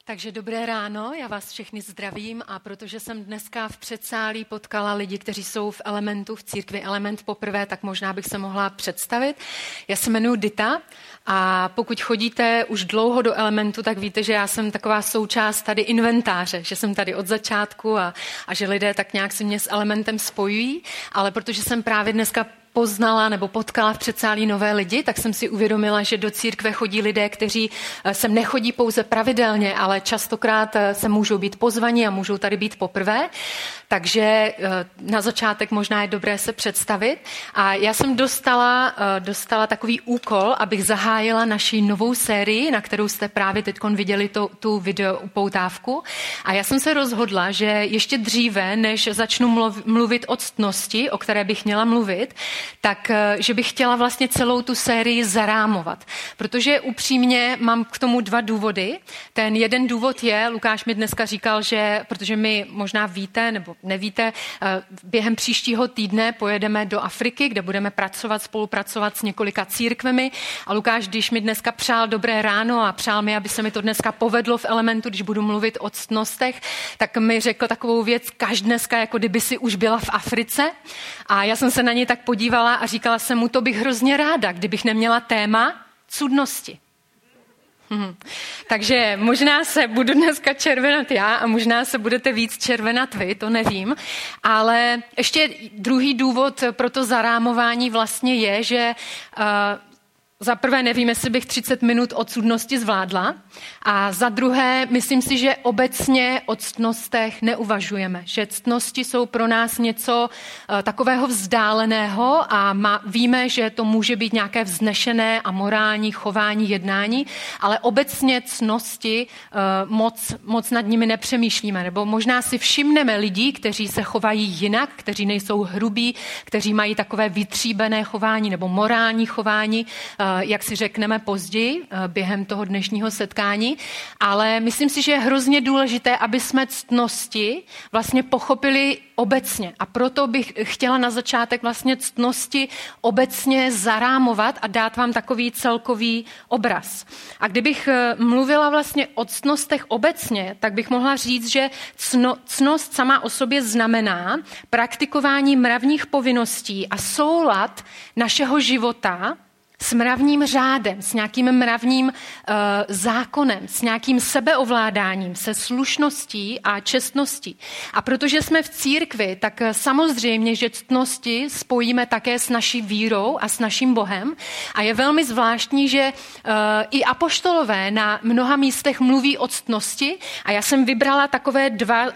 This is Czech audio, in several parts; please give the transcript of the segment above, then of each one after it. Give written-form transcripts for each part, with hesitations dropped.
Takže dobré ráno, já vás všechny zdravím a protože jsem dneska v předsálí potkala lidi, kteří jsou v Elementu, v církvi Element poprvé, tak možná bych se mohla představit. Já se jmenuji Dita a pokud chodíte už dlouho do Elementu, tak víte, že já jsem taková součást tady inventáře, že jsem tady od začátku a že lidé tak nějak se mě s Elementem spojují, ale protože jsem právě dneska poznala nebo potkala v předsálí nové lidi, tak jsem si uvědomila, že do církve chodí lidé, kteří sem nechodí pouze pravidelně, ale častokrát se můžou být pozvaní a můžou tady být poprvé. Takže na začátek možná je dobré se představit. A já jsem dostala takový úkol, abych zahájila naši novou sérii, na kterou jste právě teď viděli tu video upoutávku. A já jsem se rozhodla, že ještě dříve, než začnu mluvit o ctnosti, o které bych měla mluvit, tak že bych chtěla vlastně celou tu sérii zarámovat. Protože upřímně mám k tomu dva důvody. Ten jeden důvod je, Lukáš mi dneska říkal, že, protože my možná víte nebo nevíte, během příštího týdne pojedeme do Afriky, kde budeme spolupracovat s několika církvemi. A Lukáš, když mi dneska přál dobré ráno a přál mi, aby se mi to dneska povedlo v Elementu, když budu mluvit o ctnostech, tak mi řekl takovou věc, dneska, jako kdyby si už byla v Africe. A já jsem se na něj tak podívala a říkala jsem mu, to bych hrozně ráda, kdybych neměla téma cudnosti. Takže možná se budu dneska červenat já a možná se budete víc červenat vy, to nevím. Ale ještě druhý důvod pro to zarámování vlastně je, že za prvé nevím, jestli bych 30 minut o cudnosti zvládla a za druhé myslím si, že obecně o ctnostech neuvažujeme, že ctnosti jsou pro nás něco takového vzdáleného a víme, že to může být nějaké vznešené a morální chování, jednání, ale obecně ctnosti moc nad nimi nepřemýšlíme, nebo možná si všimneme lidí, kteří se chovají jinak, kteří nejsou hrubí, kteří mají takové vytříbené chování nebo morální chování, jak si řekneme později během toho dnešního setkání, ale myslím si, že je hrozně důležité, aby jsme ctnosti vlastně pochopili obecně. A proto bych chtěla na začátek vlastně ctnosti obecně zarámovat a dát vám takový celkový obraz. A kdybych mluvila vlastně o ctnostech obecně, tak bych mohla říct, že ctnost sama o sobě znamená praktikování mravních povinností a soulad našeho života s mravním řádem, s nějakým mravním zákonem, s nějakým sebeovládáním, se slušností a čestností. A protože jsme v církvi, tak samozřejmě, že ctnosti spojíme také s naší vírou a s naším Bohem. A je velmi zvláštní, že i apoštolové na mnoha místech mluví o ctnosti. A já jsem vybrala takové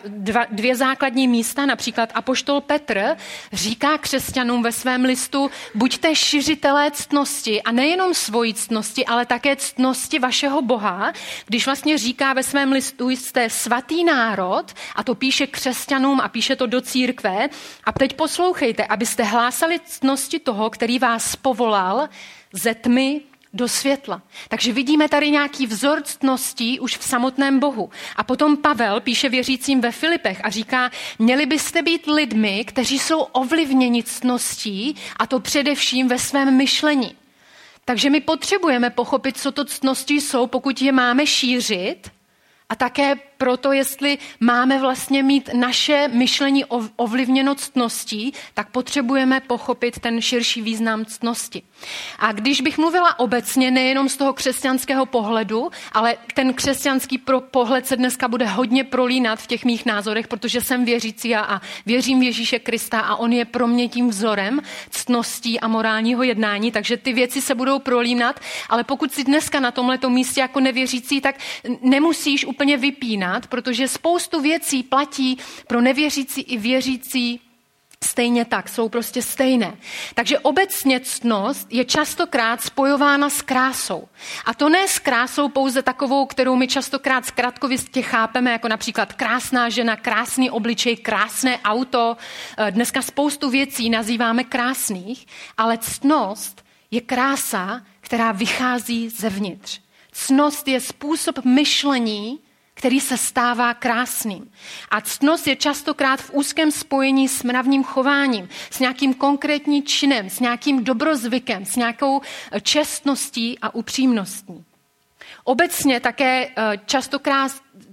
dvě základní místa, například apoštol Petr říká křesťanům ve svém listu, buďte šiřitelé ctnosti, a nejenom svojí ctnosti, ale také ctnosti vašeho Boha, když vlastně říká ve svém listu, jste svatý národ, a to píše křesťanům a píše to do církve. A teď poslouchejte, abyste hlásali ctnosti toho, který vás povolal ze tmy do světla. Takže vidíme tady nějaký vzor ctností už v samotném Bohu. A potom Pavel píše věřícím ve Filipech a říká, měli byste být lidmi, kteří jsou ovlivněni ctností, a to především ve svém myšlení. Takže my potřebujeme pochopit, co to ctnosti jsou, pokud je máme šířit, a také proto, jestli máme vlastně mít naše myšlení ovlivněno ctností, tak potřebujeme pochopit ten širší význam ctnosti. A když bych mluvila obecně, nejenom z toho křesťanského pohledu, ale ten křesťanský pohled se dneska bude hodně prolínat v těch mých názorech, protože jsem věřící a věřím v Ježíše Krista a on je pro mě tím vzorem ctností a morálního jednání, takže ty věci se budou prolínat, ale pokud si dneska na tomhletom místě jako nevěřící, tak nemusíš úplně vypínat, protože spoustu věcí platí pro nevěřící i věřící stejně tak, jsou prostě stejné. Takže obecně ctnost je častokrát spojována s krásou. A to ne s krásou pouze takovou, kterou my častokrát zkratkovitě chápeme, jako například krásná žena, krásný obličej, krásné auto. Dneska spoustu věcí nazýváme krásných, ale ctnost je krása, která vychází zevnitř. Ctnost je způsob myšlení, který se stává krásným. A ctnost je častokrát v úzkém spojení s mravním chováním, s nějakým konkrétním činem, s nějakým dobrozvykem, s nějakou čestností a upřímností. Obecně také častokrát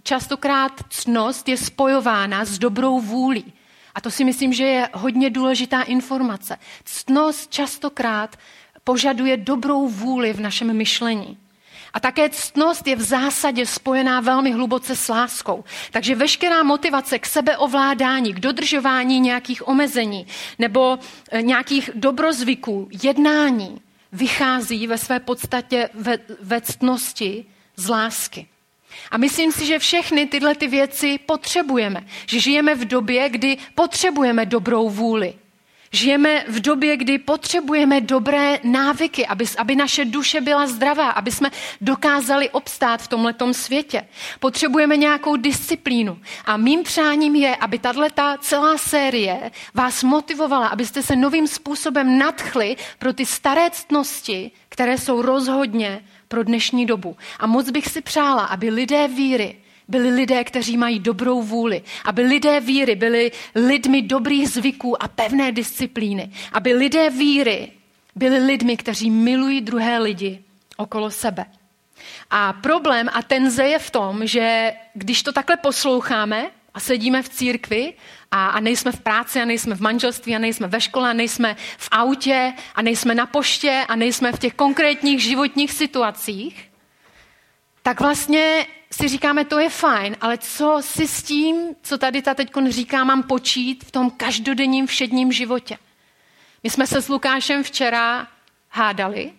častokrát ctnost je spojována s dobrou vůlí. A to si myslím, že je hodně důležitá informace. Ctnost častokrát požaduje dobrou vůli v našem myšlení. A také ctnost je v zásadě spojená velmi hluboce s láskou. Takže veškerá motivace k sebeovládání, k dodržování nějakých omezení nebo nějakých dobrozvyků, jednání vychází ve své podstatě ve ctnosti z lásky. A myslím si, že všechny tyhle ty věci potřebujeme. Že žijeme v době, kdy potřebujeme dobrou vůli. Žijeme v době, kdy potřebujeme dobré návyky, aby naše duše byla zdravá, aby jsme dokázali obstát v tomhletom světě. Potřebujeme nějakou disciplínu. A mým přáním je, aby tato celá série vás motivovala, abyste se novým způsobem nadchli pro ty staré ctnosti, které jsou rozhodně pro dnešní dobu. A moc bych si přála, aby lidé víry byli lidé, kteří mají dobrou vůli. Aby lidé víry byli lidmi dobrých zvyků a pevné disciplíny. Aby lidé víry byli lidmi, kteří milují druhé lidi okolo sebe. A problém a tenze je v tom, že když to takhle posloucháme a sedíme v církvi a nejsme v práci a nejsme v manželství a nejsme ve škole a nejsme v autě a nejsme na poště a nejsme v těch konkrétních životních situacích, tak vlastně si říkáme, to je fajn, ale co si s tím, co tady ta teďkon říká, mám počít v tom každodenním všedním životě. My jsme se s Lukášem včera hádali,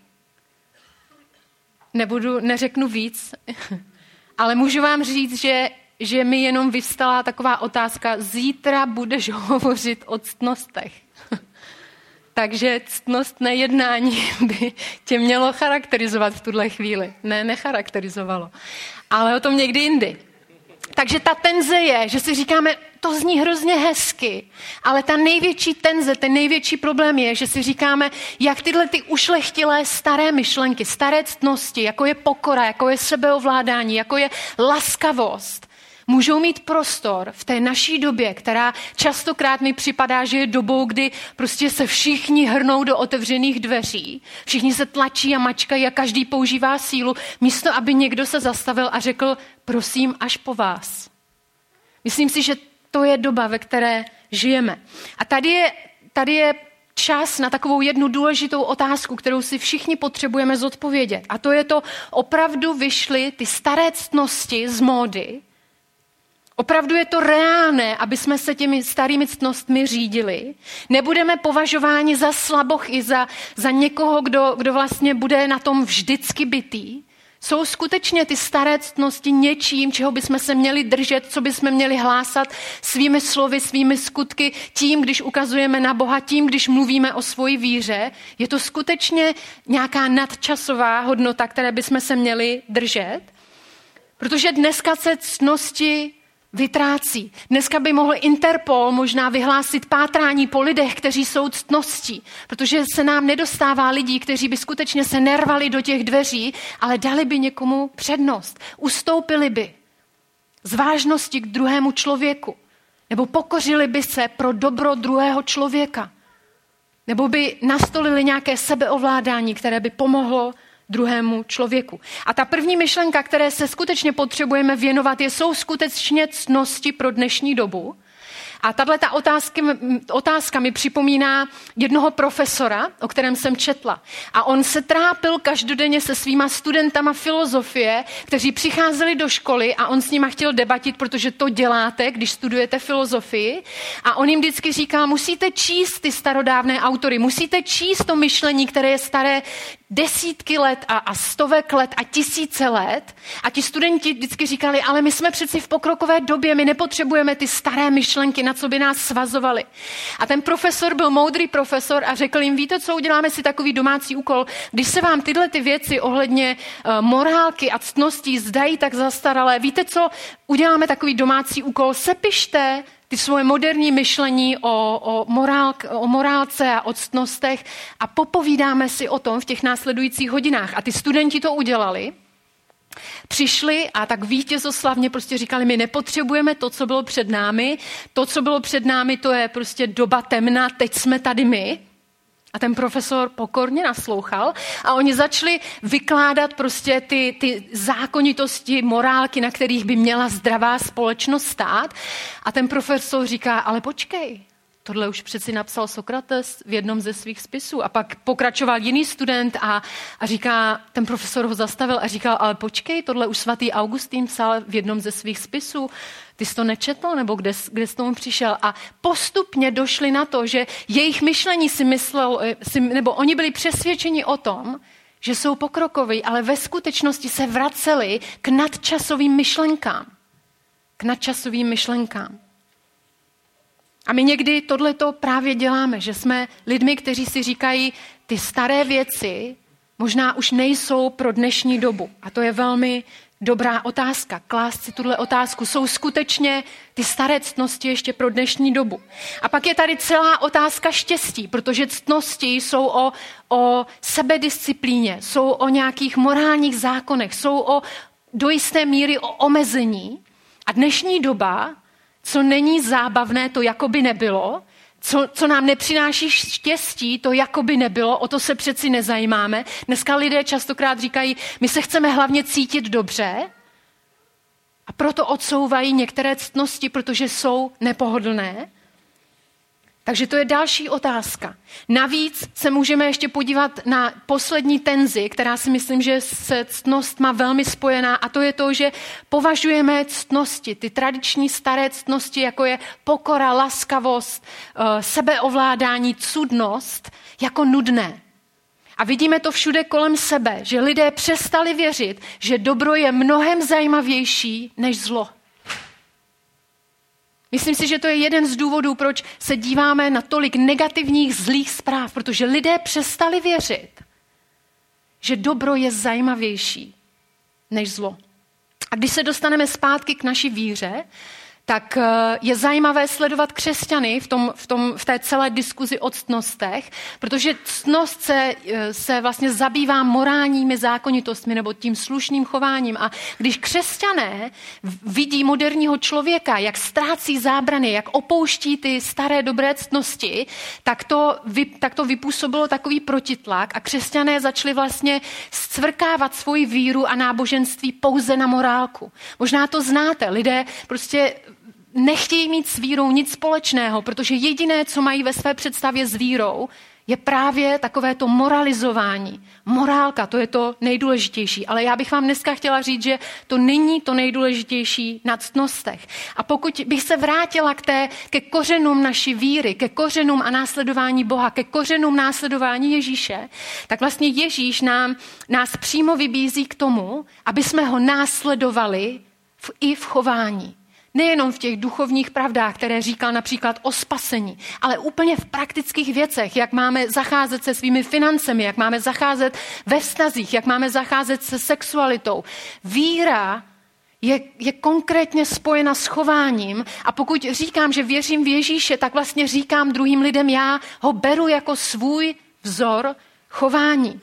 neřeknu víc, ale můžu vám říct, že mi jenom vyvstala taková otázka, zítra budeš hovořit o ctnostech. Takže ctnostné jednání by tě mělo charakterizovat v tuhle chvíli. Ne, necharakterizovalo. Ale o tom někdy jindy. Takže ta tenze je, že si říkáme, to zní hrozně hezky, ale ta největší tenze, ten největší problém je, že si říkáme, jak tyhle ty ušlechtilé staré myšlenky, staré ctnosti, jako je pokora, jako je sebeovládání, jako je laskavost, můžou mít prostor v té naší době, která častokrát mi připadá, že je dobou, kdy prostě se všichni hrnou do otevřených dveří, všichni se tlačí a mačkají a každý používá sílu, místo aby někdo se zastavil a řekl, prosím, až po vás. Myslím si, že to je doba, ve které žijeme. A tady je čas na takovou jednu důležitou otázku, kterou si všichni potřebujeme zodpovědět. A to je to, opravdu vyšly ty staré ctnosti z módy. Opravdu je to reálné, aby jsme se těmi starými ctnostmi řídili. Nebudeme považováni za slabochy, za někoho, kdo vlastně bude na tom vždycky bitý. Jsou skutečně ty staré ctnosti něčím, čeho bychom se měli držet, co bychom měli hlásat svými slovy, svými skutky, tím, když ukazujeme na Boha, tím, když mluvíme o svoji víře. Je to skutečně nějaká nadčasová hodnota, které bychom se měli držet? Protože dneska se ctnosti vytrácí. Dneska by mohl Interpol možná vyhlásit pátrání po lidech, kteří jsou ctností, protože se nám nedostává lidí, kteří by skutečně se nervali do těch dveří, ale dali by někomu přednost. Ustoupili by z vážnosti k druhému člověku, nebo pokořili by se pro dobro druhého člověka, nebo by nastolili nějaké sebeovládání, které by pomohlo druhému člověku. A ta první myšlenka, které se skutečně potřebujeme věnovat, jsou skutečně ctnosti pro dnešní dobu. A tato otázka mi připomíná jednoho profesora, o kterém jsem četla. A on se trápil každodenně se svýma studentama filozofie, kteří přicházeli do školy a on s nima chtěl debatit, protože to děláte, když studujete filozofii. A on jim vždycky říkal, musíte číst ty starodávné autory, musíte číst to myšlení, které je staré desítky let a stovek let a tisíce let. A ti studenti vždycky říkali, ale my jsme přeci v pokrokové době, my nepotřebujeme ty staré myšlenky, na co by nás svazovali. A ten profesor byl moudrý profesor a řekl jim, víte co, uděláme si takový domácí úkol, když se vám tyhle ty věci ohledně morálky a ctností zdají tak zastaralé, víte co, uděláme takový domácí úkol, sepište ty svoje moderní myšlení o morálce a o ctnostech a popovídáme si o tom v těch následujících hodinách. A ty studenti to udělali, přišli a tak vítězoslavně prostě říkali, my nepotřebujeme to, co bylo před námi. To, co bylo před námi, to je prostě doba temna, teď jsme tady my. A ten profesor pokorně naslouchal a oni začali vykládat prostě ty zákonitosti, morálky, na kterých by měla zdravá společnost stát. A ten profesor říká, ale počkej, tohle už přeci napsal Sokrates v jednom ze svých spisů. A pak pokračoval jiný student a říká, ten profesor ho zastavil a říkal, ale počkej, tohle už svatý Augustín psal v jednom ze svých spisů. Ty jsi to nečetl, nebo kde jsi tomu přišel? A postupně došli na to, že jejich myšlení nebo oni byli přesvědčeni o tom, že jsou pokrokoví, ale ve skutečnosti se vraceli k nadčasovým myšlenkám. K nadčasovým myšlenkám. A my někdy tohleto právě děláme, že jsme lidmi, kteří si říkají, ty staré věci možná už nejsou pro dnešní dobu. A to je velmi dobrá otázka. Klást si tuhle otázku. Jsou skutečně ty staré ctnosti ještě pro dnešní dobu? A pak je tady celá otázka štěstí, protože ctnosti jsou o sebedisciplíně, jsou o nějakých morálních zákonech, jsou do jisté míry o omezení. A dnešní doba, co není zábavné, to jakoby nebylo, co nám nepřináší štěstí, to jakoby nebylo, o to se přeci nezajímáme. Dneska lidé častokrát říkají, my se chceme hlavně cítit dobře a proto odsouvají některé ctnosti, protože jsou nepohodlné. Takže to je další otázka. Navíc se můžeme ještě podívat na poslední tenzi, která si myslím, že se ctnostma velmi spojená, a to je to, že považujeme ctnosti, ty tradiční staré ctnosti, jako je pokora, laskavost, sebeovládání, cudnost, jako nudné. A vidíme to všude kolem sebe, že lidé přestali věřit, že dobro je mnohem zajímavější než zlo. Myslím si, že to je jeden z důvodů, proč se díváme na tolik negativních, zlých zpráv, protože lidé přestali věřit, že dobro je zajímavější než zlo. A když se dostaneme zpátky k naší víře, tak je zajímavé sledovat křesťany v té celé diskuzi o ctnostech, protože ctnost se vlastně zabývá morálními zákonitostmi nebo tím slušným chováním. A když křesťané vidí moderního člověka, jak ztrácí zábrany, jak opouští ty staré dobré ctnosti, tak to vypůsobilo takový protitlak a křesťané začali vlastně scvrkávat svoji víru a náboženství pouze na morálku. Možná to znáte, lidé prostě nechtějí mít s vírou nic společného, protože jediné, co mají ve své představě s vírou, je právě takové to moralizování. Morálka, to je to nejdůležitější. Ale já bych vám dneska chtěla říct, že to není to nejdůležitější na ctnostech. A pokud bych se vrátila ke kořenům naší víry, ke kořenům a následování Boha, ke kořenům následování Ježíše, tak vlastně Ježíš nás přímo vybízí k tomu, aby jsme ho následovali i v chování. Nejenom v těch duchovních pravdách, které říkal například o spasení, ale úplně v praktických věcech, jak máme zacházet se svými financemi, jak máme zacházet ve vztazích, jak máme zacházet se sexualitou. Víra je konkrétně spojena s chováním a pokud říkám, že věřím v Ježíše, tak vlastně říkám druhým lidem, já ho beru jako svůj vzor chování.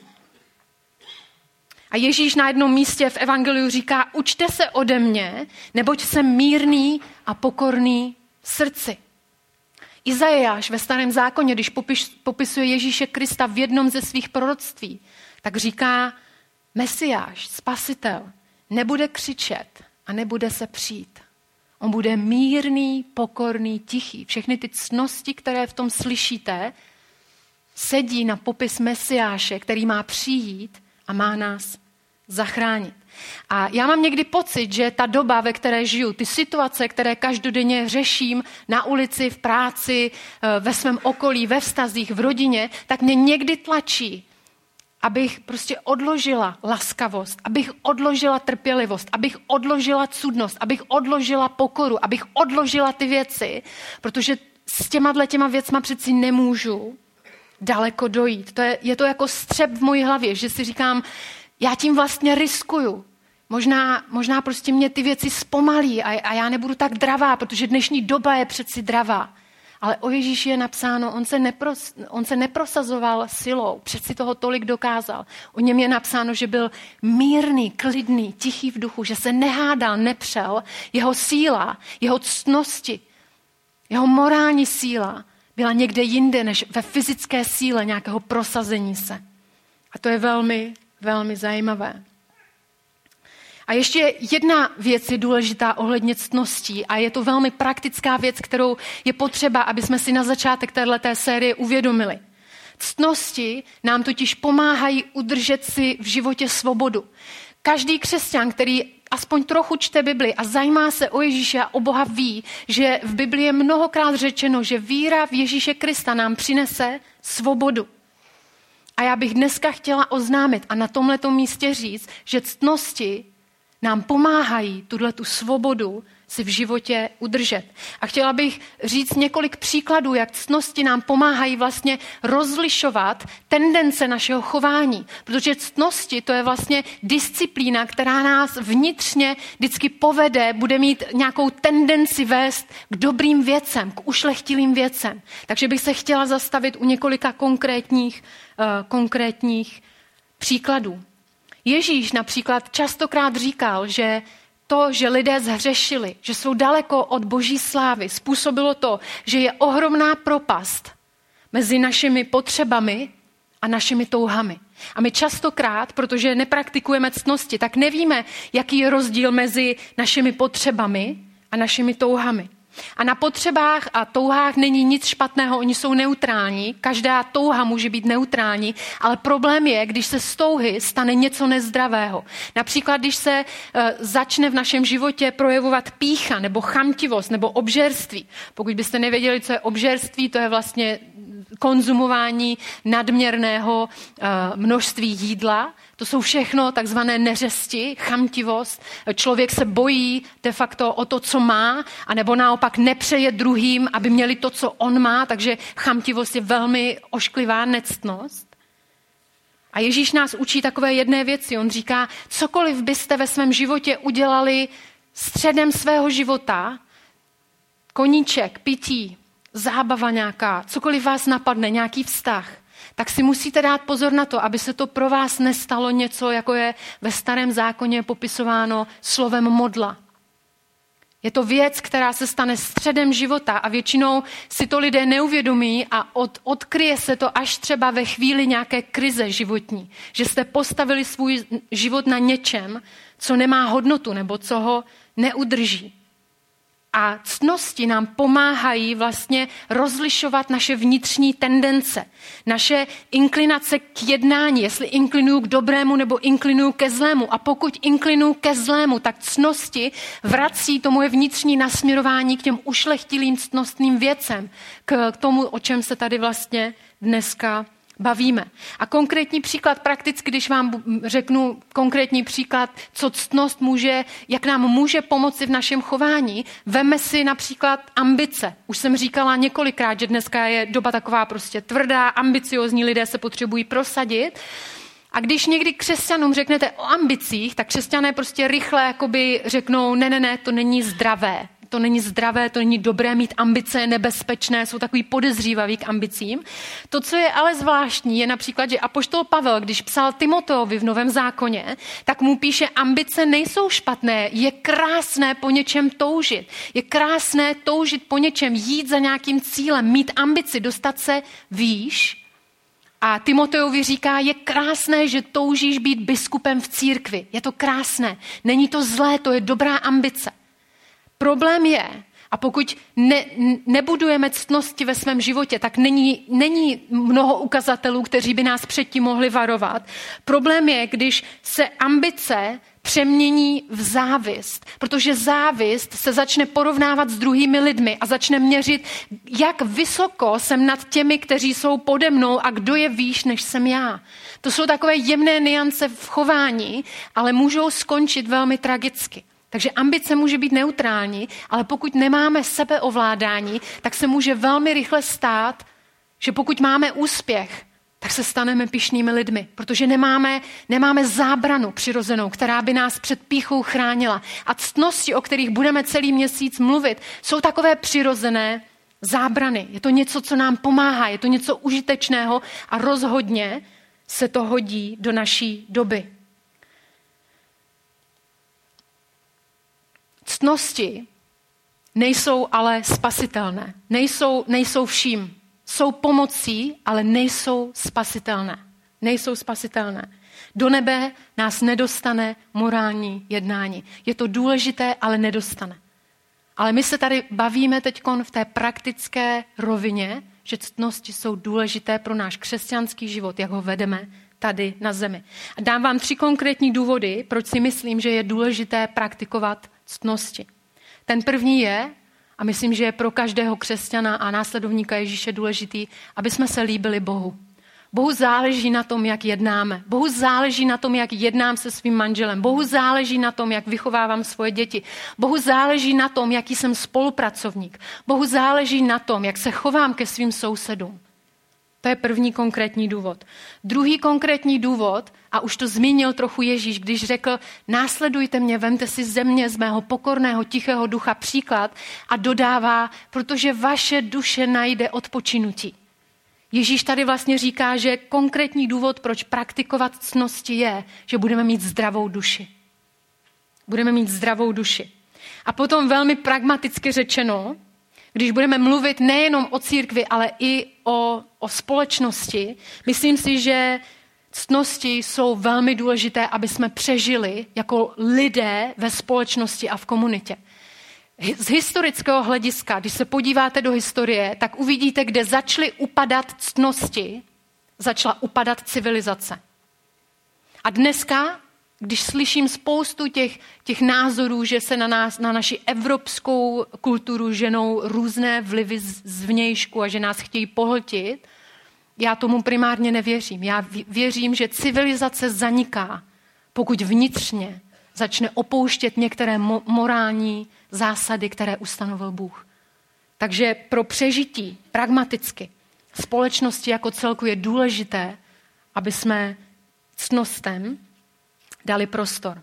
A Ježíš na jednom místě v evangeliu říká, učte se ode mě, neboť jsem mírný a pokorný v srdci. Izajáš ve Starém zákoně, když popisuje Ježíše Krista v jednom ze svých proroctví, tak říká, Mesiáš, spasitel, nebude křičet a nebude se přít. On bude mírný, pokorný, tichý. Všechny ty ctnosti, které v tom slyšíte, sedí na popis Mesiáše, který má přijít a má nás zachránit. A já mám někdy pocit, že ta doba, ve které žiju, ty situace, které každodenně řeším na ulici, v práci, ve svém okolí, ve vztazích, v rodině, tak mě někdy tlačí, abych prostě odložila laskavost, abych odložila trpělivost, abych odložila cudnost, abych odložila pokoru, abych odložila ty věci, protože s těma věcma přeci nemůžu daleko dojít. Je to jako střep v mojí hlavě, že si říkám, já tím vlastně riskuju. Možná prostě mě ty věci zpomalí a já nebudu tak dravá, protože dnešní doba je přeci dravá. Ale o Ježíši je napsáno, on se neprosazoval silou, přeci toho tolik dokázal. O něm je napsáno, že byl mírný, klidný, tichý v duchu, že se nehádal, nepřel. Jeho síla, jeho ctnosti, jeho morální síla byla někde jinde, než ve fyzické síle nějakého prosazení se. A to je velmi, velmi zajímavé. A ještě jedna věc je důležitá ohledně ctností a je to velmi praktická věc, kterou je potřeba, aby jsme si na začátek téhleté série uvědomili. Ctnosti nám totiž pomáhají udržet si v životě svobodu. Každý křesťan, který aspoň trochu čte Bibli a zajímá se o Ježíše a o Boha, ví, že v Bibli je mnohokrát řečeno, že víra v Ježíše Krista nám přinese svobodu. A já bych dneska chtěla oznámit a na tomhletom místě říct, že ctnosti nám pomáhají tu svobodu si v životě udržet. A chtěla bych říct několik příkladů, jak ctnosti nám pomáhají vlastně rozlišovat tendence našeho chování. Protože ctnosti to je vlastně disciplína, která nás vnitřně vždycky povede, bude mít nějakou tendenci vést k dobrým věcem, k ušlechtilým věcem. Takže bych se chtěla zastavit u několika konkrétních příkladů. Ježíš například častokrát říkal, že to, že lidé zhřešili, že jsou daleko od boží slávy, způsobilo to, že je ohromná propast mezi našimi potřebami a našimi touhami. A my častokrát, protože nepraktikujeme ctnosti, tak nevíme, jaký je rozdíl mezi našimi potřebami a našimi touhami. A na potřebách a touhách není nic špatného, oni jsou neutrální, každá touha může být neutrální, ale problém je, když se z touhy stane něco nezdravého. Například, když se začne v našem životě projevovat pýcha nebo chamtivost nebo obžerství. Pokud byste nevěděli, co je obžerství, to je vlastně konzumování nadměrného množství jídla. To jsou všechno takzvané neřesti, chamtivost. Člověk se bojí de facto o to, co má, anebo naopak nepřeje druhým, aby měli to, co on má, takže chamtivost je velmi ošklivá nectnost. A Ježíš nás učí takové jedné věci. On říká, cokoliv byste ve svém životě udělali středem svého života, koníček, pití, zábava nějaká, cokoliv vás napadne, nějaký vztah, tak si musíte dát pozor na to, aby se to pro vás nestalo něco, jako je ve Starém zákoně popisováno slovem modla. Je to věc, která se stane středem života a většinou si to lidé neuvědomí a odkryje se to až třeba ve chvíli nějaké krize životní. Že jste postavili svůj život na něčem, co nemá hodnotu nebo co ho neudrží. A ctnosti nám pomáhají vlastně rozlišovat naše vnitřní tendence, naše inklinace k jednání, jestli inklinuju k dobrému nebo inklinuju ke zlému. A pokud inklinuju ke zlému, tak ctnosti vrací to moje vnitřní nasměrování k těm ušlechtilým ctnostným věcem, k tomu, o čem se tady vlastně dneska bavíme. A konkrétní příklad, prakticky, když vám řeknu konkrétní příklad, co ctnost může, jak nám může pomoci v našem chování, veme si například ambice. Už jsem říkala několikrát, že dneska je doba taková prostě tvrdá, ambiciozní, lidé se potřebují prosadit. A když někdy křesťanům řeknete o ambicích, tak křesťané prostě rychle jakoby řeknou, ne, to není zdravé. To není zdravé, to není dobré mít ambice, je nebezpečné, jsou takový podezřívaví k ambicím. To, co je ale zvláštní, je například, že apoštol Pavel, když psal Timoteovi v Novém zákoně, tak mu píše, ambice nejsou špatné, je krásné po něčem toužit. Je krásné toužit po něčem, jít za nějakým cílem, mít ambici, dostat se výš. A Timoteovi říká, je krásné, že toužíš být biskupem v církvi. Je to krásné. Není to zlé, to je dobrá ambice. Problém je, a pokud nebudujeme ctnosti ve svém životě, tak není mnoho ukazatelů, kteří by nás předtím mohli varovat. Problém je, když se ambice přemění v závist, protože závist se začne porovnávat s druhými lidmi a začne měřit, jak vysoko jsem nad těmi, kteří jsou pode mnou a kdo je výš, než jsem já. To jsou takové jemné nuance v chování, ale můžou skončit velmi tragicky. Takže ambice může být neutrální, ale pokud nemáme sebeovládání, tak se může velmi rychle stát, že pokud máme úspěch, tak se staneme pyšnými lidmi, protože nemáme zábranu přirozenou, která by nás před pýchou chránila. A ctnosti, o kterých budeme celý měsíc mluvit, jsou takové přirozené zábrany. Je to něco, co nám pomáhá, je to něco užitečného a rozhodně se to hodí do naší doby. Ctnosti nejsou ale spasitelné, nejsou vším. jsou pomocí, ale nejsou spasitelné. Nejsou spasitelné. Do nebe nás nedostane morální jednání. Je to důležité, ale nedostane. Ale my se tady bavíme teď v té praktické rovině, že ctnosti jsou důležité pro náš křesťanský život, jak ho vedeme tady na zemi. A dám vám 3 konkrétní důvody, proč si myslím, že je důležité praktikovat ctnosti. Ten první je, a myslím, že je pro každého křesťana a následovníka Ježíše důležitý, aby jsme se líbili Bohu. Bohu záleží na tom, jak jednáme. Bohu záleží na tom, jak jednám se svým manželem. Bohu záleží na tom, jak vychovávám svoje děti. Bohu záleží na tom, jaký jsem spolupracovník. Bohu záleží na tom, jak se chovám ke svým sousedům. To je první konkrétní důvod. Druhý konkrétní důvod, a už to zmínil trochu Ježíš, když řekl, následujte mě, vemte si ze mě, z mého pokorného, tichého ducha příklad, a dodává, protože vaše duše najde odpočinutí. Ježíš tady vlastně říká, že konkrétní důvod, proč praktikovat ctnosti je, že budeme mít zdravou duši. Budeme mít zdravou duši. A potom velmi pragmaticky řečeno, když budeme mluvit nejenom o církvi, ale i o společnosti, myslím si, že ctnosti jsou velmi důležité, aby jsme přežili jako lidé ve společnosti a v komunitě. Z historického hlediska, když se podíváte do historie, tak uvidíte, kde začaly upadat ctnosti, začala upadat civilizace. A dneska, když slyším spoustu těch názorů, že se na naši evropskou kulturu ženou různé vlivy zvnějšku a že nás chtějí pohltit, já tomu primárně nevěřím. Já věřím, že civilizace zaniká, pokud vnitřně začne opouštět některé morální zásady, které ustanovil Bůh. Takže pro přežití pragmaticky společnosti jako celku je důležité, aby jsme ctnostem dali prostor.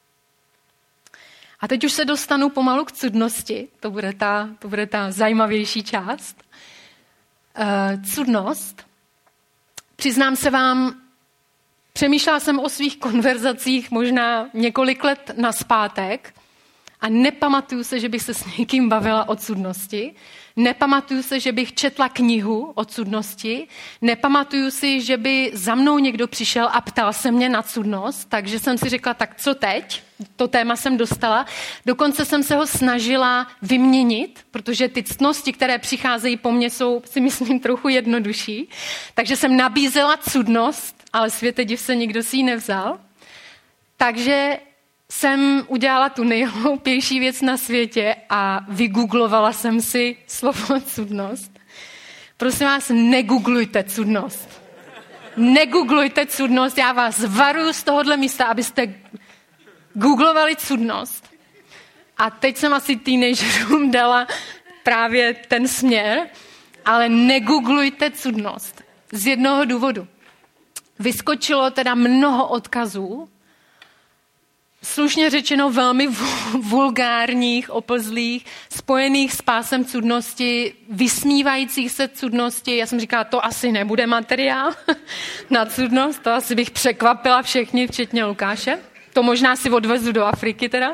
A teď už se dostanu pomalu k cudnosti, to bude ta zajímavější část. Cudnost. Přiznám se vám, přemýšlela jsem o svých konverzacích možná několik let nazpátek a nepamatuju se, že bych se s někým bavila o cudnosti. Nepamatuju se, že bych četla knihu o cudnosti. Nepamatuju si, že by za mnou někdo přišel a ptal se mě na cudnost, takže jsem si řekla, tak co teď? To téma jsem dostala. Dokonce jsem se ho snažila vyměnit, protože ty ctnosti, které přicházejí po mně, jsou, si myslím, trochu jednodušší. Takže jsem nabízela cudnost, ale světe div se, nikdo si ji nevzal. Takže jsem udělala tu nejhloupější věc na světě a vygooglovala jsem si slovo cudnost. Prosím vás, negooglujte cudnost. Negooglujte cudnost, já vás varuju z tohohle místa, abyste googlovali cudnost. A teď jsem asi teenagerům dala právě ten směr, ale negooglujte cudnost. Z jednoho důvodu. Vyskočilo teda mnoho odkazů, slušně řečeno velmi vulgárních, oplzlých, spojených s pásem cudnosti, vysmívajících se cudnosti. Já jsem říkala, to asi nebude materiál na cudnost, to asi bych překvapila všechny, včetně Lukáše. To možná si odvezu do Afriky teda.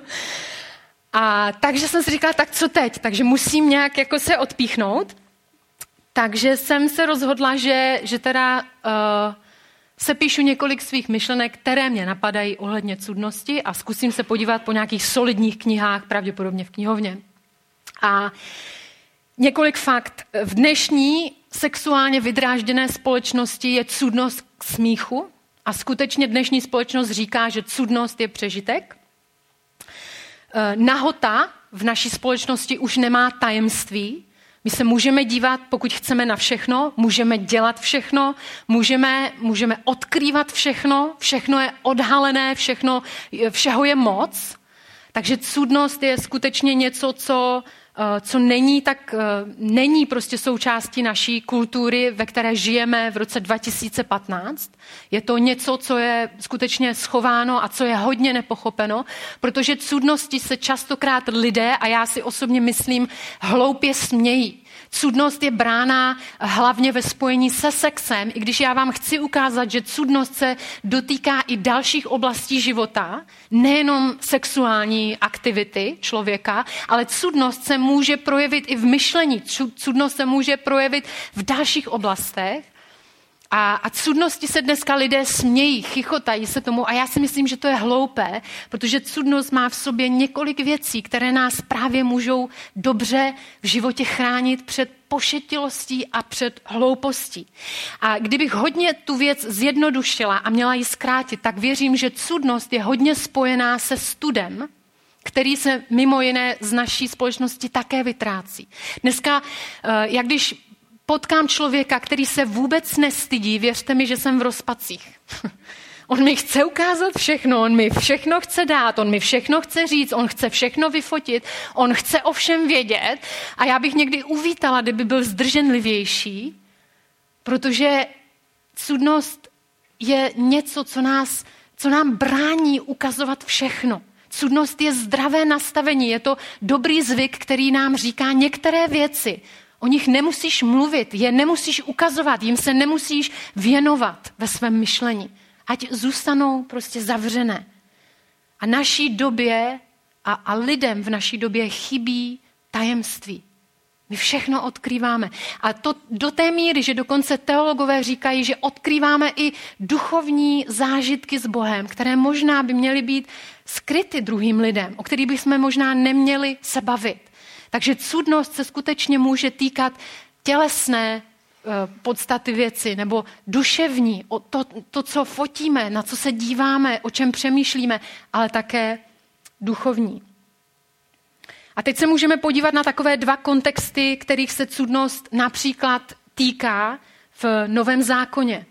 A takže jsem si říkala, tak co teď? Takže musím nějak jako se odpíchnout. Takže jsem se rozhodla, že teda sepíšu několik svých myšlenek, které mě napadají ohledně cudnosti a zkusím se podívat po nějakých solidních knihách, pravděpodobně v knihovně. A několik fakt. V dnešní sexuálně vydrážděné společnosti je cudnost k smíchu a skutečně dnešní společnost říká, že cudnost je přežitek. Nahota v naší společnosti už nemá tajemství. My se můžeme dívat, pokud chceme, na všechno, můžeme dělat všechno, můžeme odkrývat všechno, všechno je odhalené, všeho je moc. Takže cudnost je skutečně něco, co není prostě součástí naší kultury, ve které žijeme v roce 2015. Je to něco, co je skutečně schováno a co je hodně nepochopeno, protože cudnosti se častokrát lidé, a já si osobně myslím, hloupě smějí. Cudnost je brána hlavně ve spojení se sexem, i když já vám chci ukázat, že cudnost se dotýká i dalších oblastí života, nejenom sexuální aktivity člověka, ale cudnost se může projevit i v myšlení, cudnost se může projevit v dalších oblastech. A cudnosti se dneska lidé smějí, chichotají se tomu a já si myslím, že to je hloupé, protože cudnost má v sobě několik věcí, které nás právě můžou dobře v životě chránit před pošetilostí a před hloupostí. A kdybych hodně tu věc zjednodušila a měla ji zkrátit, tak věřím, že cudnost je hodně spojená se studem, který se mimo jiné z naší společnosti také vytrácí. Dneska, jak když potkám člověka, který se vůbec nestydí, věřte mi, že jsem v rozpacích. On mi chce ukázat všechno, on mi všechno chce dát, on mi všechno chce říct, on chce všechno vyfotit, on chce o všem vědět a já bych někdy uvítala, kdyby byl zdrženlivější, protože cudnost je něco, co nám brání ukazovat všechno. Cudnost je zdravé nastavení, je to dobrý zvyk, který nám říká některé věci. O nich nemusíš mluvit, je nemusíš ukazovat, jim se nemusíš věnovat ve svém myšlení. Ať zůstanou prostě zavřené. A naší době a lidem v naší době chybí tajemství. My všechno odkrýváme. A to do té míry, že dokonce teologové říkají, že odkrýváme i duchovní zážitky s Bohem, které možná by měly být skryty druhým lidem, o kterých bychom možná neměli se bavit. Takže cudnost se skutečně může týkat tělesné podstaty věci nebo duševní, to, co fotíme, na co se díváme, o čem přemýšlíme, ale také duchovní. A teď se můžeme podívat na takové dva kontexty, kterých se cudnost například týká v Novém zákoně.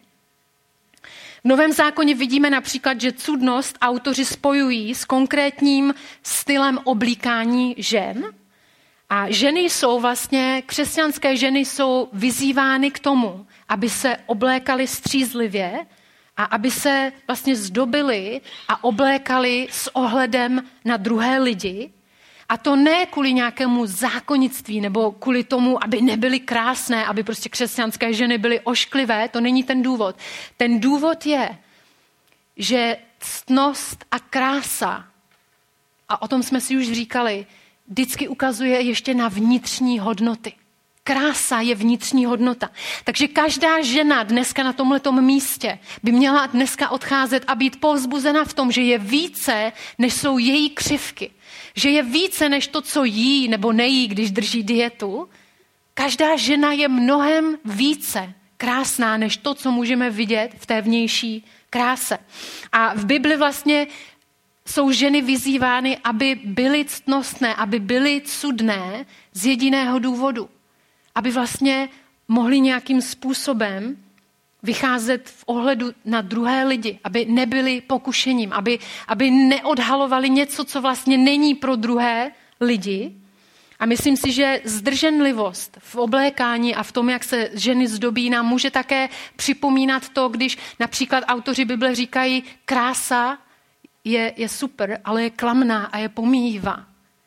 V Novém zákoně vidíme například, že cudnost autoři spojují s konkrétním stylem oblíkání žen. A ženy jsou vlastně, křesťanské ženy jsou vyzývány k tomu, aby se oblékaly střízlivě a aby se vlastně zdobily a oblékaly s ohledem na druhé lidi. A to ne kvůli nějakému zákonnictví nebo kvůli tomu, aby nebyly krásné, aby prostě křesťanské ženy byly ošklivé, to není ten důvod. Ten důvod je, že ctnost a krása, a o tom jsme si už říkali, vždycky ukazuje ještě na vnitřní hodnoty. Krása je vnitřní hodnota. Takže každá žena dneska na tomhletom místě by měla dneska odcházet a být povzbuzena v tom, že je více, než jsou její křivky. Že je více, než to, co jí nebo nejí, když drží dietu. Každá žena je mnohem více krásná, než to, co můžeme vidět v té vnější kráse. A v Bibli vlastně jsou ženy vyzývány, aby byly ctnostné, aby byly cudné z jediného důvodu. Aby vlastně mohli nějakým způsobem vycházet v ohledu na druhé lidi, aby nebyli pokušením, aby neodhalovali něco, co vlastně není pro druhé lidi. A myslím si, že zdrženlivost v oblékání a v tom, jak se ženy zdobí, nám může také připomínat to, když například autoři Bible říkají, krása je super, ale je klamná a je pomíjivá.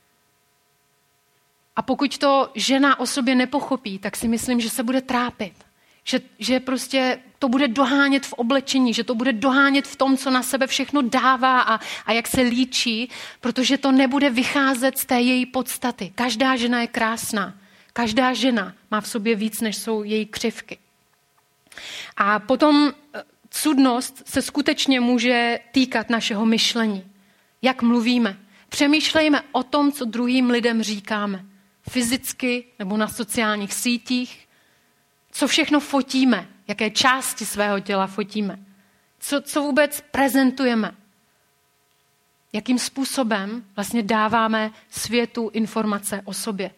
A pokud to žena o sobě nepochopí, tak si myslím, že se bude trápit. Že prostě to bude dohánět v oblečení, že to bude dohánět v tom, co na sebe všechno dává a jak se líčí, protože to nebude vycházet z té její podstaty. Každá žena je krásná. Každá žena má v sobě víc, než jsou její křivky. A potom cudnost se skutečně může týkat našeho myšlení. Jak mluvíme. Přemýšlejme o tom, co druhým lidem říkáme. Fyzicky nebo na sociálních sítích. Co všechno fotíme. Jaké části svého těla fotíme. Co vůbec prezentujeme. Jakým způsobem vlastně dáváme světu informace o sobě.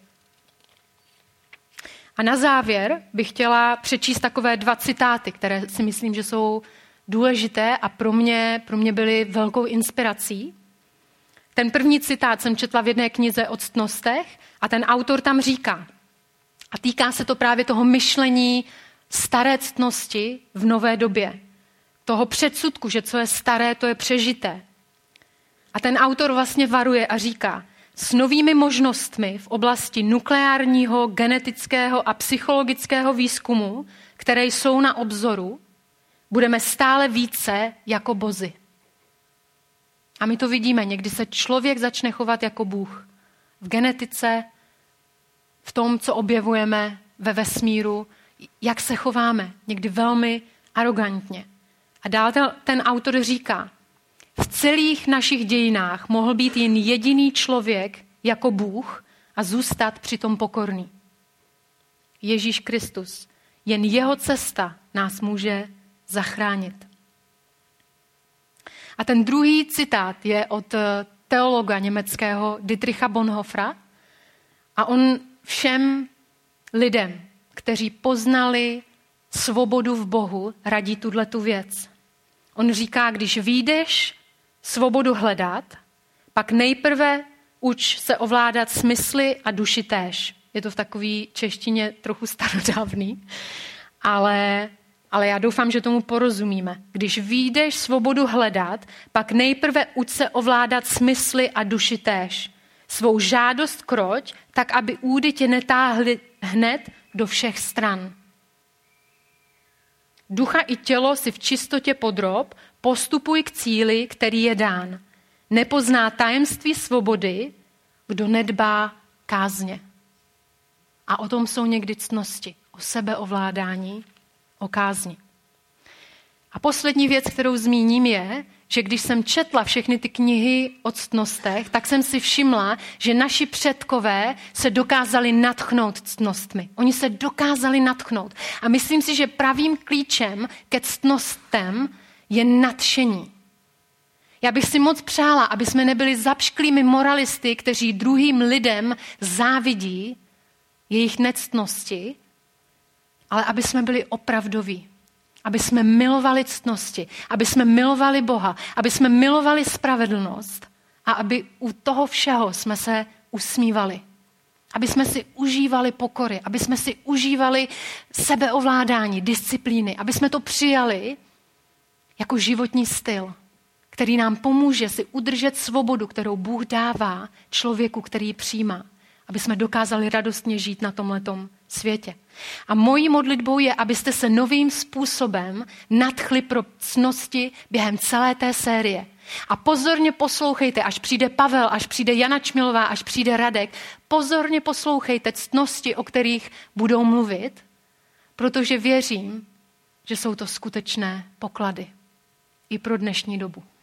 A na závěr bych chtěla přečíst takové 2 citáty, které si myslím, že jsou důležité a pro mě byly velkou inspirací. Ten první citát jsem četla v jedné knize o ctnostech a ten autor tam říká, a týká se to právě toho myšlení staré ctnosti v nové době. Toho předsudku, že co je staré, to je přežité. A ten autor vlastně varuje a říká, s novými možnostmi v oblasti nukleárního, genetického a psychologického výzkumu, které jsou na obzoru, budeme stále více jako bozi. A my to vidíme, někdy se člověk začne chovat jako Bůh. V genetice, v tom, co objevujeme ve vesmíru, jak se chováme, někdy velmi arrogantně. A dál ten autor říká, v celých našich dějinách mohl být jen jediný člověk jako Bůh a zůstat přitom pokorný. Ježíš Kristus. Jen jeho cesta nás může zachránit. A ten druhý citát je od teologa německého Dietricha Bonhoeffera a on všem lidem, kteří poznali svobodu v Bohu, radí tuhletu věc. On říká, když vyjdeš svobodu hledat, pak nejprve uč se ovládat smysly a duši též. Je to v takové češtině trochu starodávný, ale já doufám, že tomu porozumíme. Když vyjdeš svobodu hledat, pak nejprve uč se ovládat smysly a duši též. Svou žádost kroť, tak aby údy tě netáhly hned do všech stran. Ducha i tělo si v čistotě podrob, postupuj k cíli, který je dán. Nepozná tajemství svobody, kdo nedbá kázně. A o tom jsou někdy ctnosti, o sebeovládání, o kázni. A poslední věc, kterou zmíním, je, že když jsem četla všechny ty knihy o ctnostech, tak jsem si všimla, že naši předkové se dokázali nadchnout ctnostmi. Oni se dokázali nadchnout. A myslím si, že pravým klíčem ke ctnostem je nadšení. Já bych si moc přála, aby jsme nebyli zapšklými moralisty, kteří druhým lidem závidí jejich nectnosti, ale aby jsme byli opravdoví. Aby jsme milovali ctnosti, aby jsme milovali Boha, aby jsme milovali spravedlnost a aby u toho všeho jsme se usmívali. Aby jsme si užívali pokory, aby jsme si užívali sebeovládání, disciplíny, aby jsme to přijali jako životní styl, který nám pomůže si udržet svobodu, kterou Bůh dává člověku, který ji přijímá. Aby jsme dokázali radostně žít na tomhletom světě. A mojí modlitbou je, abyste se novým způsobem nadchli pro ctnosti během celé té série. A pozorně poslouchejte, až přijde Pavel, až přijde Jana Čmilová, až přijde Radek, pozorně poslouchejte ctnosti, o kterých budou mluvit, protože věřím, že jsou to skutečné poklady i pro dnešní dobu.